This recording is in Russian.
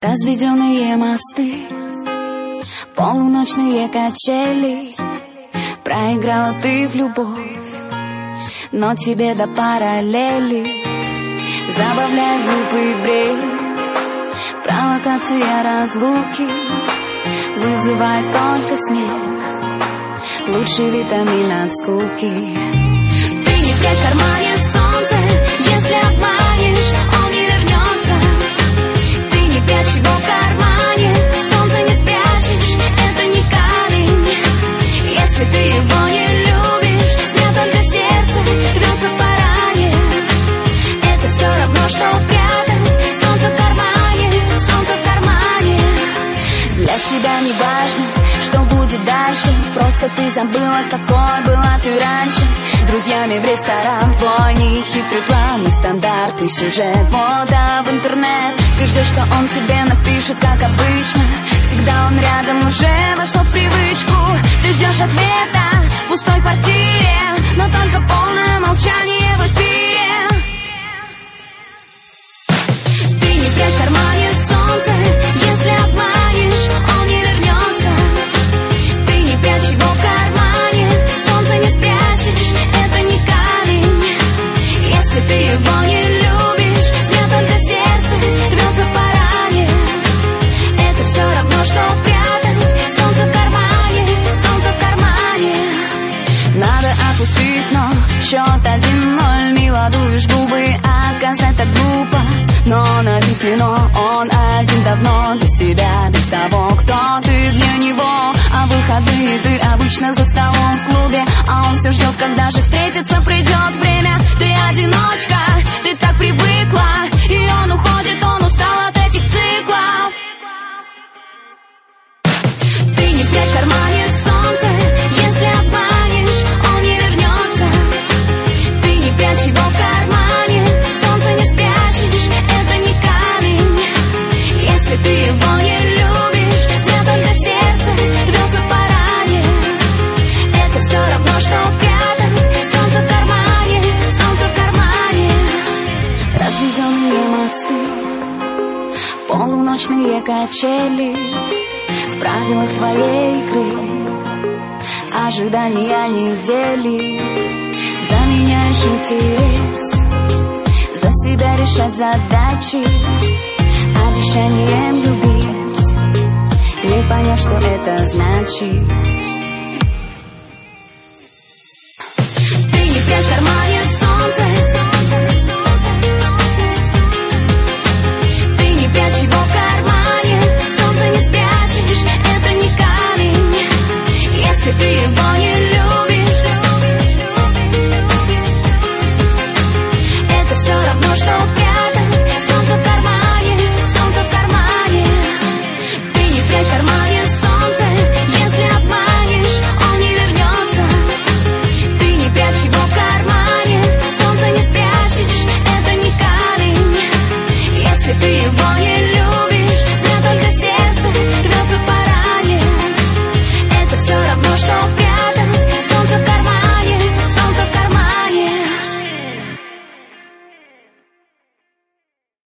Разведенные мосты, полуночные качели. Проиграла ты в любовь, но тебе до параллели. Забавляет глупый бред, провокация разлуки вызывает только смех, лучший витамин от скуки. Ты не прячь в кармане солнце, если обманешь, он не вернется. Ты не прячь его в кармане, солнце не спрячешь, это не камень. Если ты его не любишь, зря только сердце рвется поранее. Это все равно, что прятать солнце в кармане, солнце в кармане. Для тебя не важно, что будет дальше, просто ты забыла, какой была ты раньше. Друзьями в ресторан, твой нехитрый план, нестандартный сюжет, фото в интернет. Ты ждешь, что он тебе напишет, как обычно. Всегда он рядом, уже вошло в привычку. Ты ждешь ответа в пустой квартире, но только полное молчание в эфире. Ты не прячь в кармане солнце, если обманешь, он не вернется. Ты не прячь его в кармане, солнце не спрячешь, это не камень. Если ты его не любишь, зря только сердце рвется поранее. Это все равно, что прятать солнце в кармане, солнце в кармане. Надо отпустить, но счет 1-0, мило дуешь губы, отказать так глупо. Но он один в кино, он один давно, без тебя, без того, кто ты для него. А выходные ты обычно за столом в клубе, а он все ждет, когда же встретиться придет время. Ты одиночка, ты так привыкла, и он уходит, он устал от этих циклов. Ты не прячь в кармане солнце, если обманешь, он не вернется. Ты не прячь его в кармане, солнце не спрячешь, это не камень. Если ты его не любишь, зря только сердце рвется поранее. Это все равно, что прятать солнце в кармане, солнце в кармане. Разведенные мосты, полуночные качели, в правилах твоей игры ожидания недели. Заменяешь интерес, за себя решать задачи, обещанием любить, не поняв, что это значит. Ты не прячь в кармане